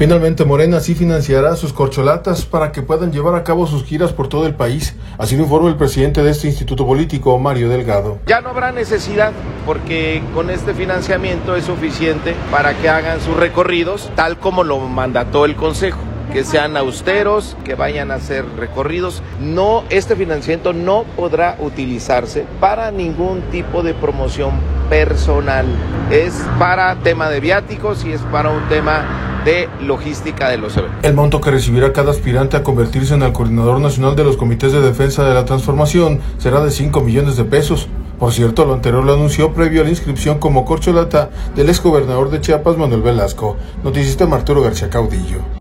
Finalmente, Morena sí financiará sus corcholatas para que puedan llevar a cabo sus giras por todo el país. Así lo informa el presidente de este instituto político, Mario Delgado. Ya no habrá necesidad porque con este financiamiento es suficiente para que hagan sus recorridos tal como lo mandató el Consejo. Que sean austeros, que vayan a hacer recorridos. No, este financiamiento no podrá utilizarse para ningún tipo de promoción personal. Es para tema de viáticos y es para un tema de logística de los eventos. El monto que recibirá cada aspirante a convertirse en el coordinador nacional de los comités de defensa de la transformación será de 5 millones de pesos. Por cierto, lo anterior lo anunció previo a la inscripción como corcholata del exgobernador de Chiapas, Manuel Velasco. Noticista Arturo García Caudillo.